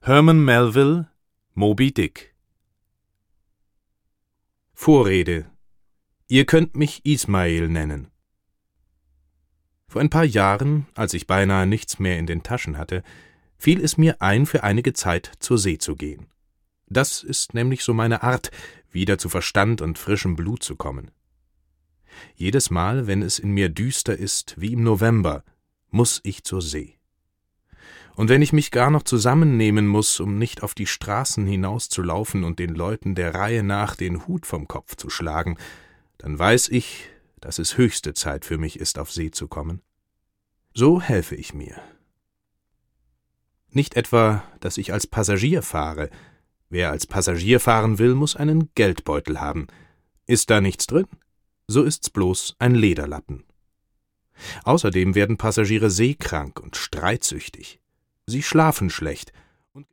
Herman Melville, Moby Dick. Vorrede. Ihr könnt mich Ismael nennen. Vor ein paar Jahren, als ich beinahe nichts mehr in den Taschen hatte, fiel es mir ein, für einige Zeit zur See zu gehen. Das ist nämlich so meine Art, wieder zu Verstand und frischem Blut zu kommen. Jedes Mal, wenn es in mir düster ist, wie im November, muss ich zur See. Und wenn ich mich gar noch zusammennehmen muss, um nicht auf die Straßen hinauszulaufen und den Leuten der Reihe nach den Hut vom Kopf zu schlagen, dann weiß ich, dass es höchste Zeit für mich ist, auf See zu kommen. So helfe ich mir. Nicht etwa, dass ich als Passagier fahre. Wer als Passagier fahren will, muss einen Geldbeutel haben. Ist da nichts drin? So ist's bloß ein Lederlappen. Außerdem werden Passagiere seekrank und streitsüchtig. Sie schlafen schlecht,